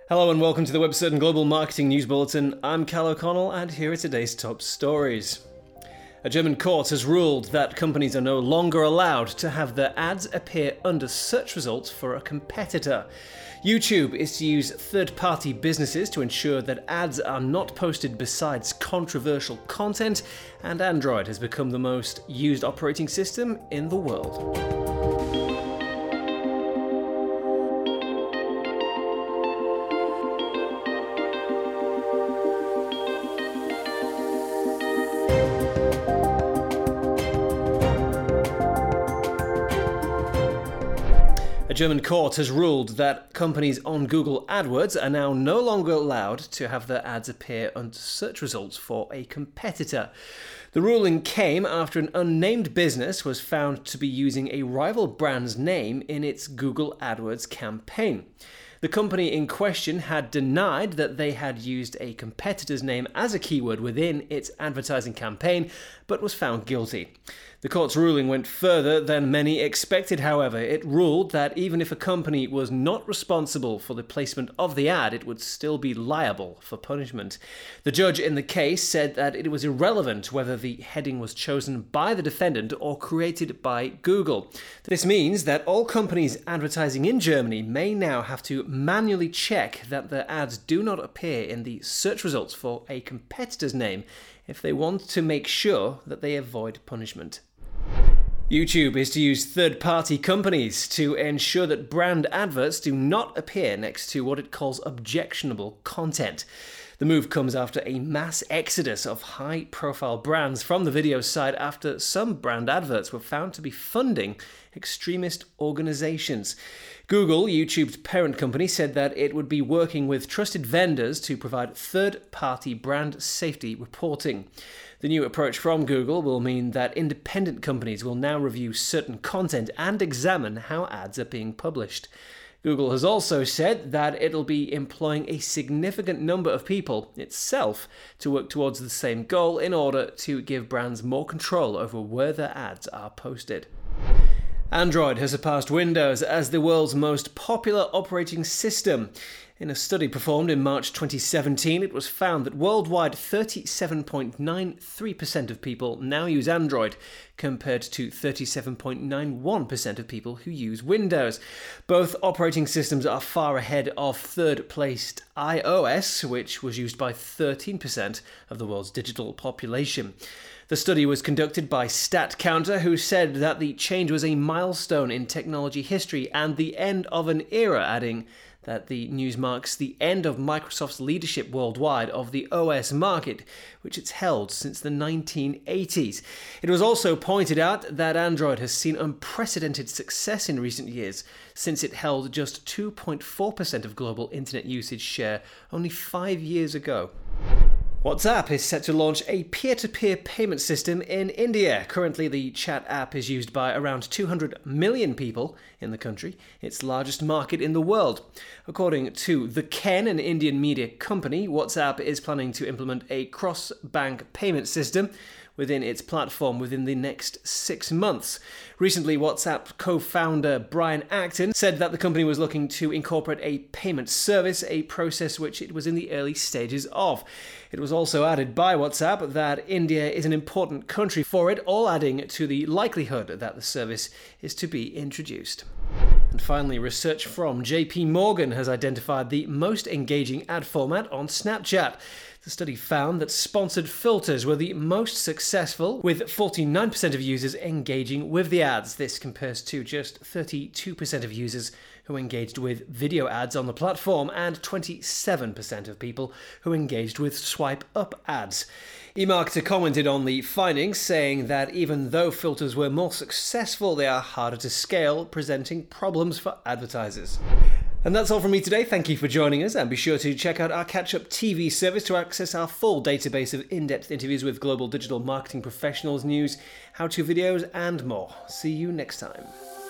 Hello and welcome to the Webcertain Global Marketing News Bulletin. I'm Cal O'Connell and here are today's top stories. A German court has ruled that companies are no longer allowed to have their ads appear under search results for a competitor. YouTube is to use third-party businesses to ensure that ads are not posted besides controversial content, and Android has become the most used operating system in the world. A German court has ruled that companies on Google AdWords are now no longer allowed to have their ads appear under search results for a competitor. The ruling came after an unnamed business was found to be using a rival brand's name in its Google AdWords campaign. The company in question had denied that they had used a competitor's name as a keyword within its advertising campaign, but was found guilty. The court's ruling went further than many expected, however. It ruled that even if a company was not responsible for the placement of the ad, it would still be liable for punishment. The judge in the case said that it was irrelevant whether the heading was chosen by the defendant or created by Google. This means that all companies advertising in Germany may now have to manually check that their ads do not appear in the search results for a competitor's name if they want to make sure that they avoid punishment. YouTube is to use third-party companies to ensure that brand adverts do not appear next to what it calls objectionable content. The move comes after a mass exodus of high-profile brands from the video site after some brand adverts were found to be funding extremist organizations. Google, YouTube's parent company, said that it would be working with trusted vendors to provide third-party brand safety reporting. The new approach from Google will mean that independent companies will now review certain content and examine how ads are being published. Google has also said that it'll be employing a significant number of people itself to work towards the same goal in order to give brands more control over where their ads are posted. Android has surpassed Windows as the world's most popular operating system. In a study performed in March 2017, it was found that worldwide 37.93% of people now use Android, compared to 37.91% of people who use Windows. Both operating systems are far ahead of third-placed iOS, which was used by 13% of the world's digital population. The study was conducted by StatCounter, who said that the change was a milestone in technology history and the end of an era, adding that the news marks the end of Microsoft's leadership worldwide of the OS market, which it's held since the 1980s. It was also pointed out that Android has seen unprecedented success in recent years, since it held just 2.4% of global internet usage share only 5 years ago. WhatsApp is set to launch a peer-to-peer payment system in India. Currently, the chat app is used by around 200 million people in the country, its largest market in the world. According to The Ken, an Indian media company, WhatsApp is planning to implement a cross-bank payment system within its platform within the next 6 months. Recently, WhatsApp co-founder Brian Acton said that the company was looking to incorporate a payment service, a process which it was in the early stages of. It was also added by WhatsApp that India is an important country for it, all adding to the likelihood that the service is to be introduced. And finally, research from JP Morgan has identified the most engaging ad format on Snapchat. The study found that sponsored filters were the most successful, with 49% of users engaging with the ads. This compares to just 32% of users who engaged with video ads on the platform and 27% of people who engaged with swipe up ads. eMarketer commented on the findings, saying that even though filters were more successful, they are harder to scale, presenting problems for advertisers. And that's all from me today. Thank you for joining us, and be sure to check out our Catch Up TV service to access our full database of in-depth interviews with global digital marketing professionals, news, how-to videos, and more. See you next time.